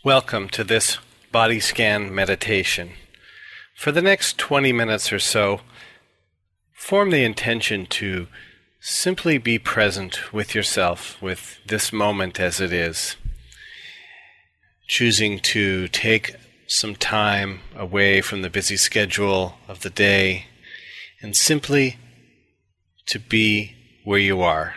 Welcome to this body scan meditation. For the next 20 minutes or so, form the intention to simply be present with yourself, with this moment as it is, choosing to take some time away from the busy schedule of the day and simply to be where you are.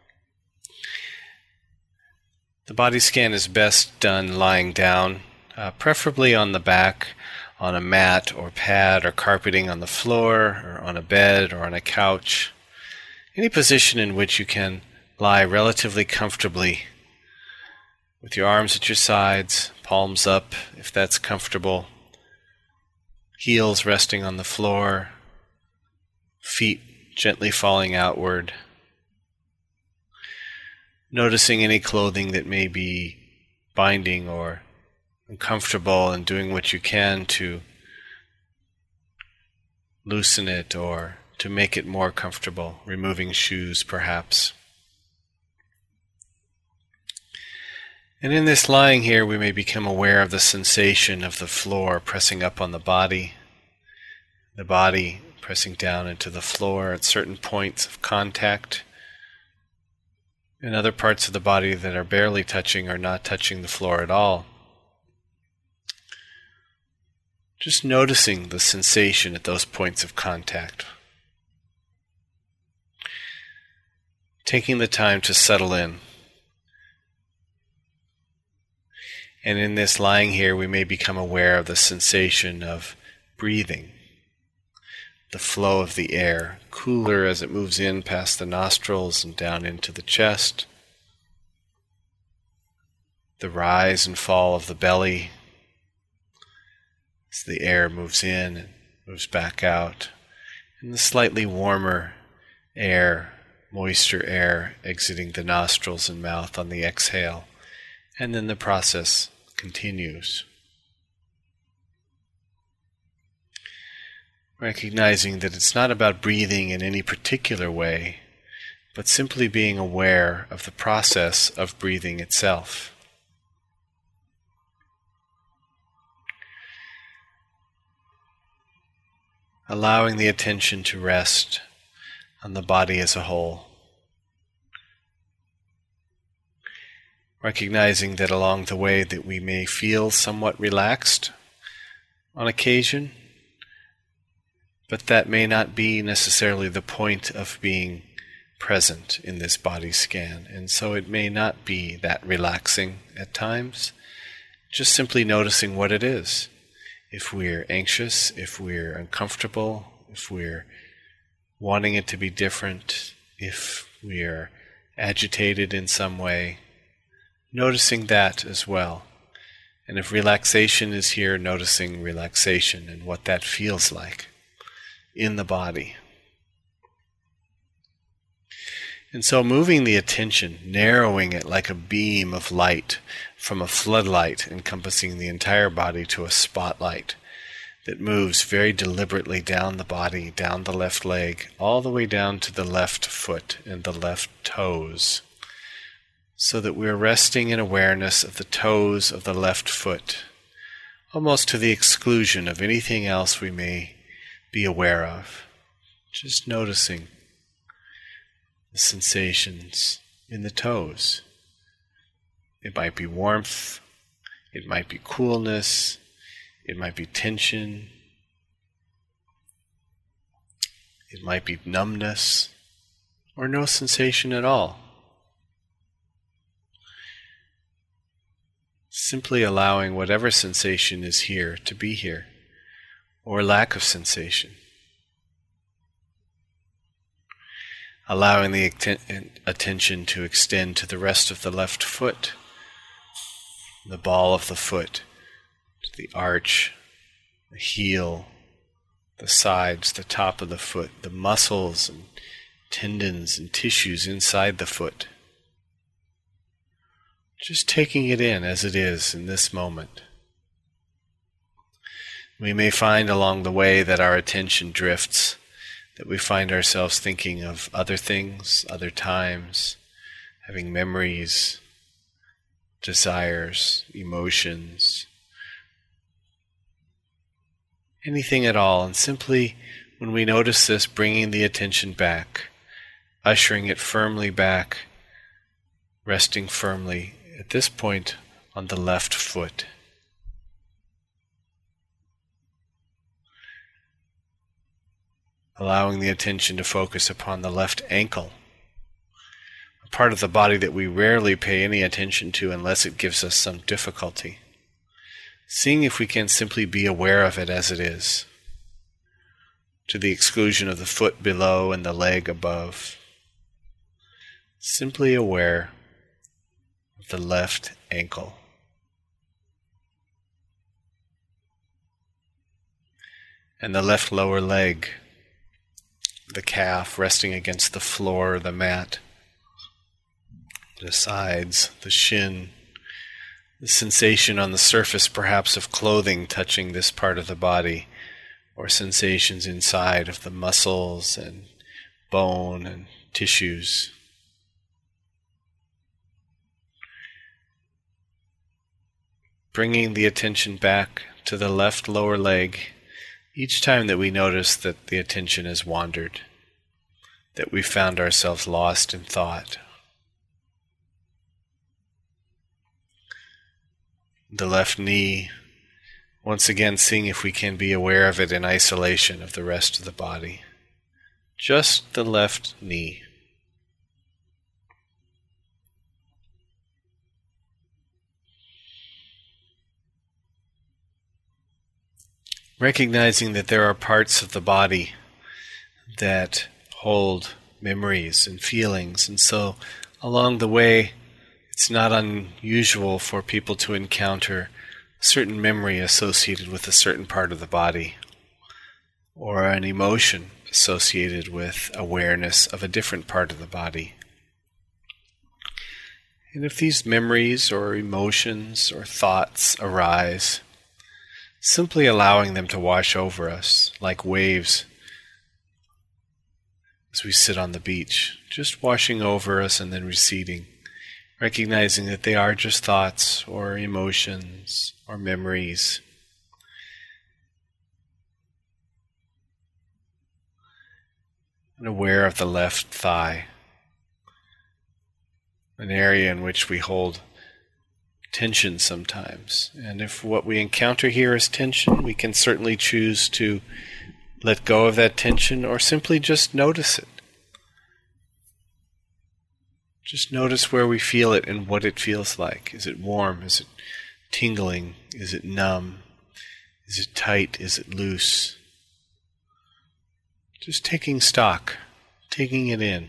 The body scan is best done lying down, preferably on the back, on a mat or pad or carpeting on the floor or on a bed or on a couch. Any position in which you can lie relatively comfortably with your arms at your sides, palms up if that's comfortable, heels resting on the floor, feet gently falling outward. Noticing any clothing that may be binding or uncomfortable and doing what you can to loosen it or to make it more comfortable, removing shoes perhaps. And in this lying here, we may become aware of the sensation of the floor pressing up on the body pressing down into the floor at certain points of contact, and other parts of the body that are barely touching or not touching the floor at all. Just noticing the sensation at those points of contact. Taking the time to settle in. And in this lying here, we may become aware of the sensation of breathing. The flow of the air, cooler as it moves in past the nostrils and down into the chest. The rise and fall of the belly as the air moves in and moves back out. And the slightly warmer air, moisture air, exiting the nostrils and mouth on the exhale. And then the process continues. Recognizing that it's not about breathing in any particular way, but simply being aware of the process of breathing itself. Allowing the attention to rest on the body as a whole. Recognizing that along the way that we may feel somewhat relaxed on occasion, but that may not be necessarily the point of being present in this body scan. And so it may not be that relaxing at times. Just simply noticing what it is. If we're anxious, if we're uncomfortable, if we're wanting it to be different, if we're agitated in some way, noticing that as well. And if relaxation is here, noticing relaxation and what that feels like in the body. And so moving the attention, narrowing it like a beam of light from a floodlight encompassing the entire body to a spotlight that moves very deliberately down the body, down the left leg, all the way down to the left foot and the left toes, so that we're resting in awareness of the toes of the left foot, almost to the exclusion of anything else we may be aware of. Just noticing the sensations in the toes. It might be warmth, it might be coolness, it might be tension, it might be numbness, or no sensation at all. Simply allowing whatever sensation is here to be here, or lack of sensation. Allowing the attention to extend to the rest of the left foot, the ball of the foot, to the arch, the heel, the sides, the top of the foot, the muscles and tendons and tissues inside the foot. Just taking it in as it is in this moment. We may find along the way that our attention drifts, that we find ourselves thinking of other things, other times, having memories, desires, emotions, anything at all. And simply, when we notice this, bringing the attention back, ushering it firmly back, resting firmly at this point on the left foot. Allowing the attention to focus upon the left ankle, a part of the body that we rarely pay any attention to unless it gives us some difficulty. Seeing if we can simply be aware of it as it is, to the exclusion of the foot below and the leg above. Simply aware of the left ankle. And the left lower leg, the calf resting against the floor, the mat, the sides, the shin, the sensation on the surface perhaps of clothing touching this part of the body, or sensations inside of the muscles and bone and tissues. Bringing the attention back to the left lower leg each time that we notice that the attention has wandered, that we found ourselves lost in thought. The left knee, once again seeing if we can be aware of it in isolation of the rest of the body. Just the left knee. Recognizing that there are parts of the body that hold memories and feelings, and so along the way it's not unusual for people to encounter a certain memory associated with a certain part of the body, or an emotion associated with awareness of a different part of the body. And if these memories or emotions or thoughts arise, simply allowing them to wash over us like waves as we sit on the beach, just washing over us and then receding, recognizing that they are just thoughts or emotions or memories. And aware of the left thigh, an area in which we hold tension sometimes. And if what we encounter here is tension, we can certainly choose to let go of that tension or simply just notice it. Just notice where we feel it and what it feels like. Is it warm? Is it tingling? Is it numb? Is it tight? Is it loose? Just taking stock, taking it in.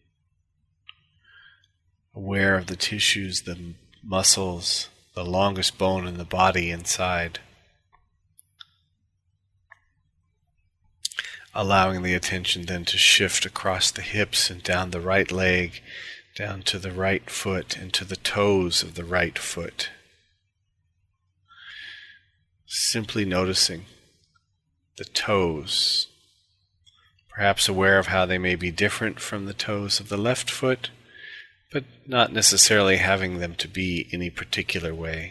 Aware of the tissues, the muscles, the longest bone in the body inside. Allowing the attention then to shift across the hips and down the right leg, down to the right foot and to the toes of the right foot. Simply noticing the toes, perhaps aware of how they may be different from the toes of the left foot, but not necessarily having them to be any particular way.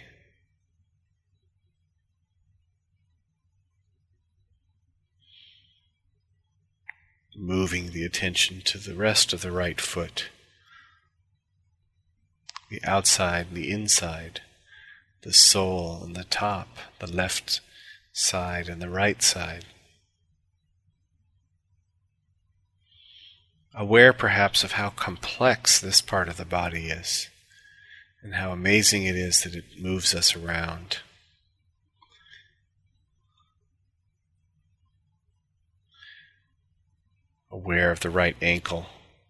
Moving the attention to the rest of the right foot, the outside, the inside, the sole and the top, the left side and the right side. Aware perhaps of how complex this part of the body is and how amazing it is that it moves us around. Aware of the right ankle.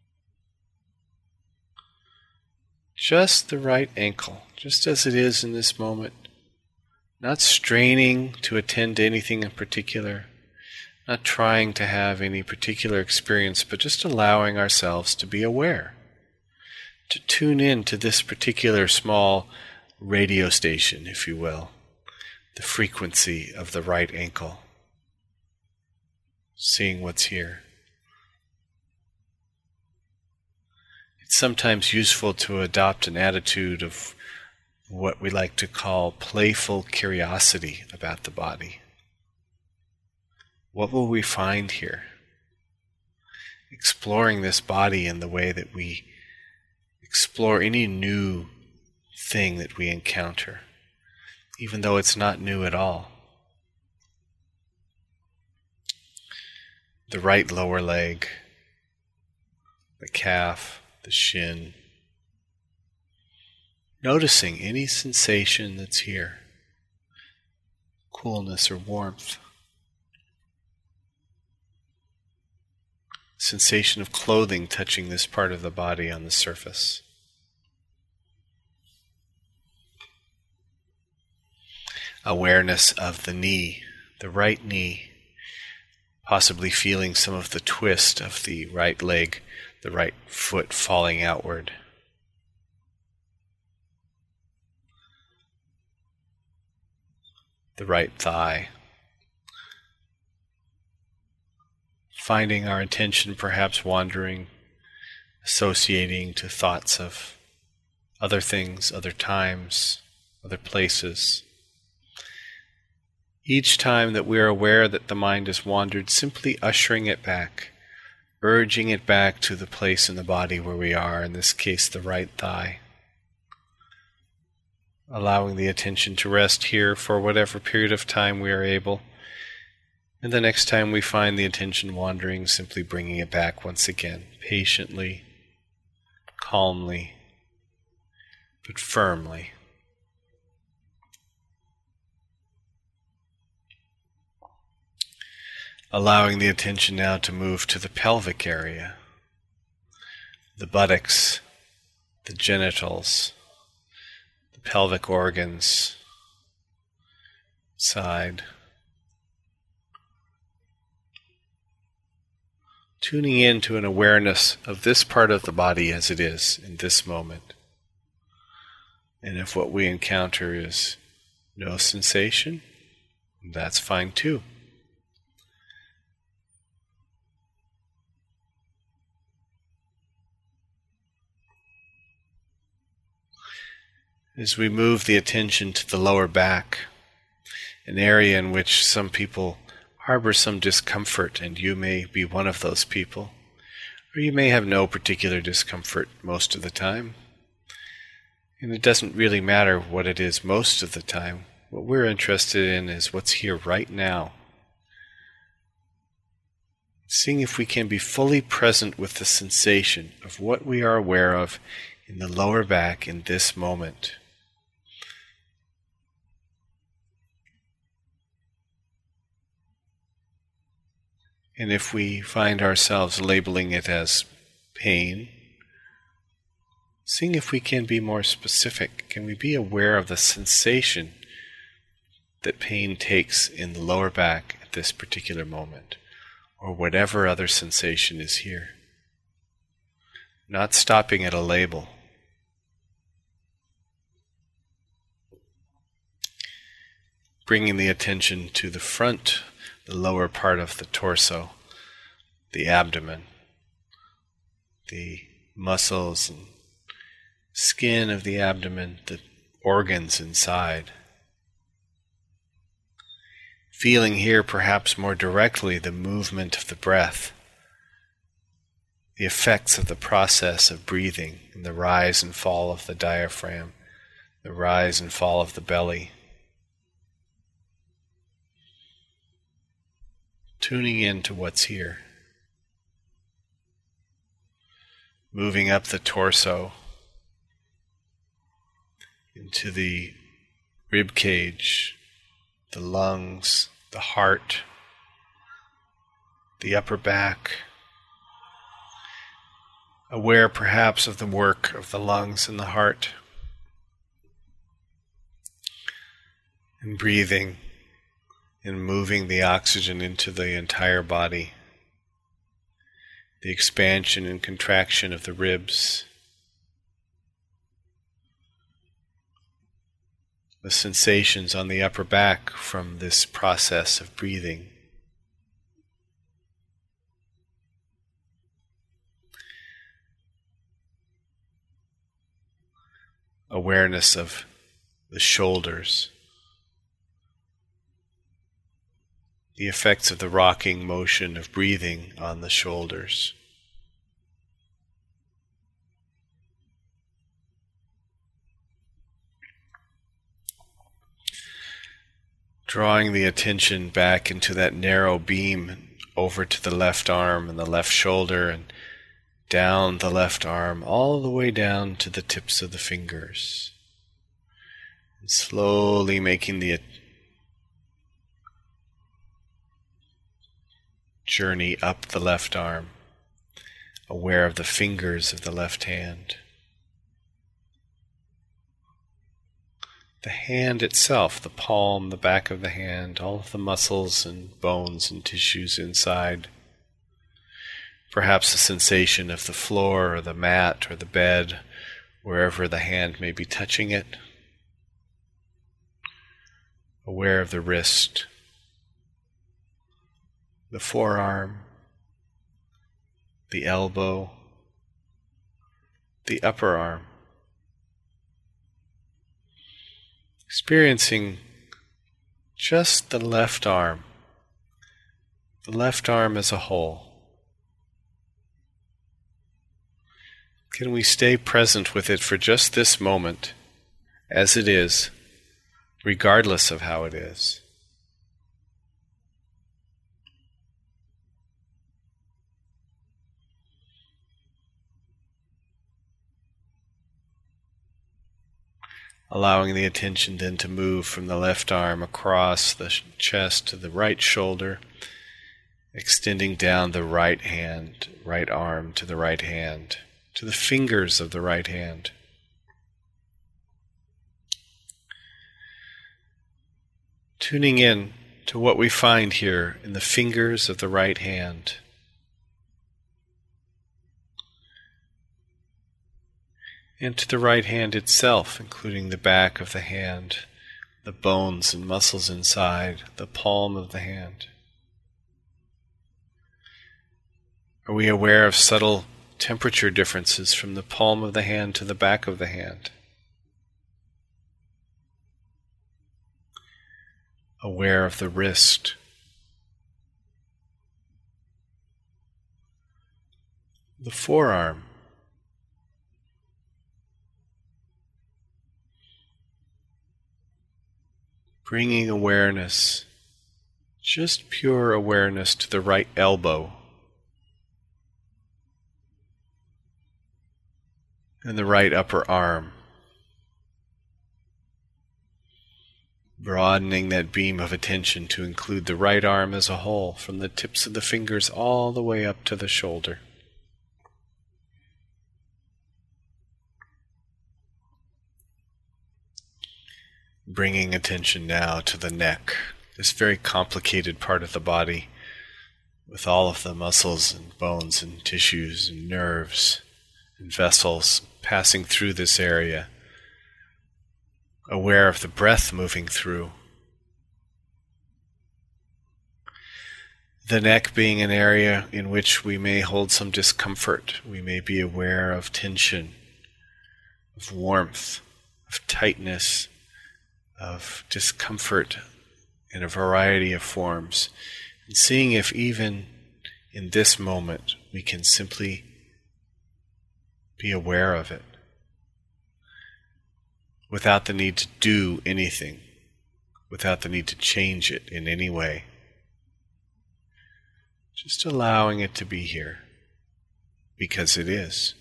Just the right ankle, just as it is in this moment. Not straining to attend to anything in particular. Not trying to have any particular experience, but just allowing ourselves to be aware, to tune in to this particular small radio station, if you will, the frequency of the right ankle, seeing what's here. It's sometimes useful to adopt an attitude of what we like to call playful curiosity about the body. What will we find here? Exploring this body in the way that we explore any new thing that we encounter, even though it's not new at all. The right lower leg, the calf, the shin. Noticing any sensation that's here, coolness or warmth. Sensation of clothing touching this part of the body on the surface. Awareness of the knee, the right knee, possibly feeling some of the twist of the right leg, the right foot falling outward. The right thigh. Finding our attention perhaps wandering, associating to thoughts of other things, other times, other places. Each time that we are aware that the mind has wandered, simply ushering it back, urging it back to the place in the body where we are, in this case the right thigh. Allowing the attention to rest here for whatever period of time we are able. And the next time we find the attention wandering, simply bringing it back once again, patiently, calmly, but firmly. Allowing the attention now to move to the pelvic area, the buttocks, the genitals, the pelvic organs, side. Tuning in to an awareness of this part of the body as it is in this moment. And if what we encounter is no sensation, that's fine too. As we move the attention to the lower back, an area in which some people harbor some discomfort, and you may be one of those people, or you may have no particular discomfort most of the time. And it doesn't really matter what it is most of the time. What we're interested in is what's here right now. Seeing if we can be fully present with the sensation of what we are aware of in the lower back in this moment. And if we find ourselves labeling it as pain, seeing if we can be more specific. Can we be aware of the sensation that pain takes in the lower back at this particular moment, or whatever other sensation is here? Not stopping at a label. Bringing the attention to the front, the lower part of the torso, the abdomen, the muscles and skin of the abdomen, the organs inside. Feeling here perhaps more directly the movement of the breath, the effects of the process of breathing, and the rise and fall of the diaphragm, the rise and fall of the belly. Tuning in to what's here. Moving up the torso into the rib cage, the lungs, the heart, the upper back. Aware perhaps of the work of the lungs and the heart. And breathing and moving the oxygen into the entire body. The expansion and contraction of the ribs. The sensations on the upper back from this process of breathing. Awareness of the shoulders, the effects of the rocking motion of breathing on the shoulders. Drawing the attention back into that narrow beam over to the left arm and the left shoulder and down the left arm all the way down to the tips of the fingers. And slowly making the journey up the left arm, aware of the fingers of the left hand. The hand itself, the palm, the back of the hand, all of the muscles and bones and tissues inside. Perhaps a sensation of the floor or the mat or the bed, wherever the hand may be touching it. Aware of the wrist, the forearm, the elbow, the upper arm. Experiencing just the left arm as a whole. Can we stay present with it for just this moment, as it is, regardless of how it is? Allowing the attention then to move from the left arm across the chest to the right shoulder, extending down the right hand, right arm to the right hand, to the fingers of the right hand. Tuning in to what we find here in the fingers of the right hand. And to the right hand itself, including the back of the hand, the bones and muscles inside, the palm of the hand. Are we aware of subtle temperature differences from the palm of the hand to the back of the hand? Aware of the wrist, the forearm, bringing awareness, just pure awareness to the right elbow and the right upper arm. Broadening that beam of attention to include the right arm as a whole, from the tips of the fingers all the way up to the shoulder. Bringing attention now to the neck, this very complicated part of the body, with all of the muscles and bones and tissues and nerves and vessels passing through this area. Aware of the breath moving through. The neck being an area in which we may hold some discomfort. We may be aware of tension, of warmth, of tightness, of discomfort in a variety of forms. And seeing if even in this moment we can simply be aware of it, without the need to do anything, without the need to change it in any way. Just allowing it to be here, because it is.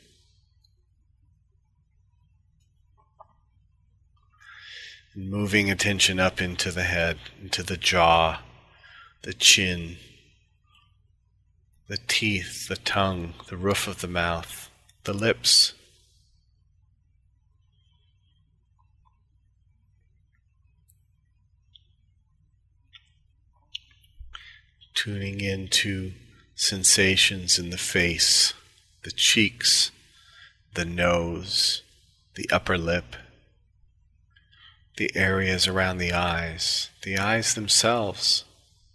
And moving attention up into the head, into the jaw, the chin, the teeth, the tongue, the roof of the mouth, the lips. Tuning into sensations in the face, the cheeks, the nose, the upper lip, the areas around the eyes themselves,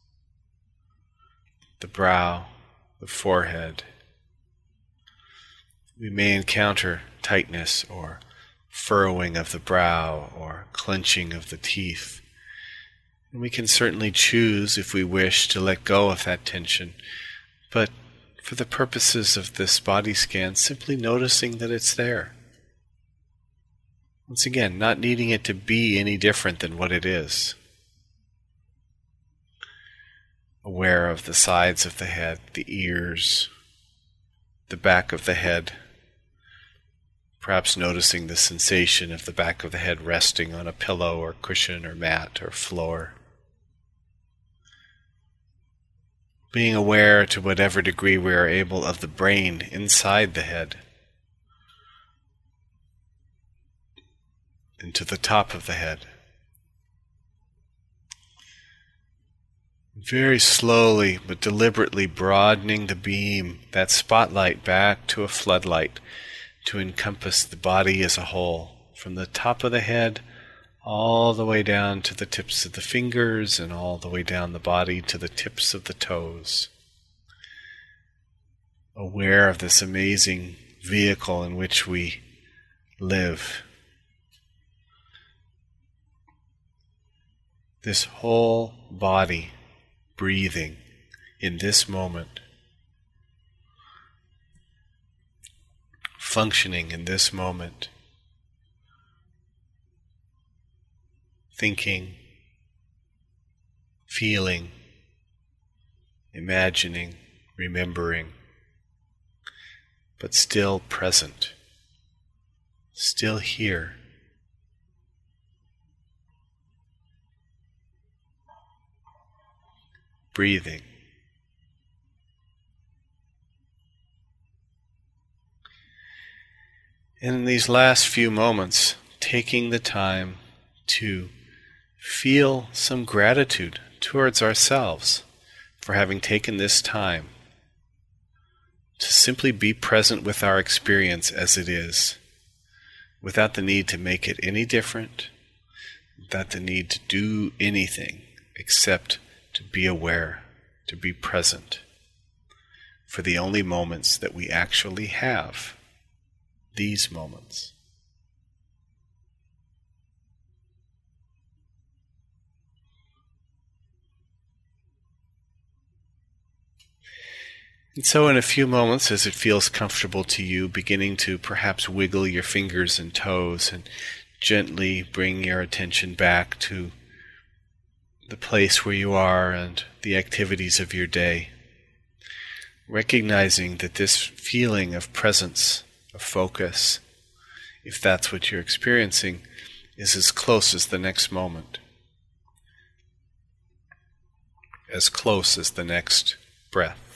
the brow, the forehead. We may encounter tightness or furrowing of the brow or clenching of the teeth. And we can certainly choose, if we wish, to let go of that tension, but for the purposes of this body scan, simply noticing that it's there. Once again, not needing it to be any different than what it is. Aware of the sides of the head, the ears, the back of the head, perhaps noticing the sensation of the back of the head resting on a pillow or cushion or mat or floor. Being aware to whatever degree we are able of the brain inside the head, and to the top of the head. Very slowly but deliberately broadening the beam, that spotlight, back to a floodlight to encompass the body as a whole, from the top of the head all the way down to the tips of the fingers and all the way down the body to the tips of the toes. Aware of this amazing vehicle in which we live. This whole body breathing in this moment, functioning in this moment, thinking, feeling, imagining, remembering, but still present, still here. Breathing. And in these last few moments, taking the time to feel some gratitude towards ourselves for having taken this time to simply be present with our experience as it is, without the need to make it any different, without the need to do anything except to be aware, to be present for the only moments that we actually have, these moments. And so in a few moments, as it feels comfortable to you, beginning to perhaps wiggle your fingers and toes and gently bring your attention back to the place where you are and the activities of your day, recognizing that this feeling of presence, of focus, if that's what you're experiencing, is as close as the next moment, as close as the next breath.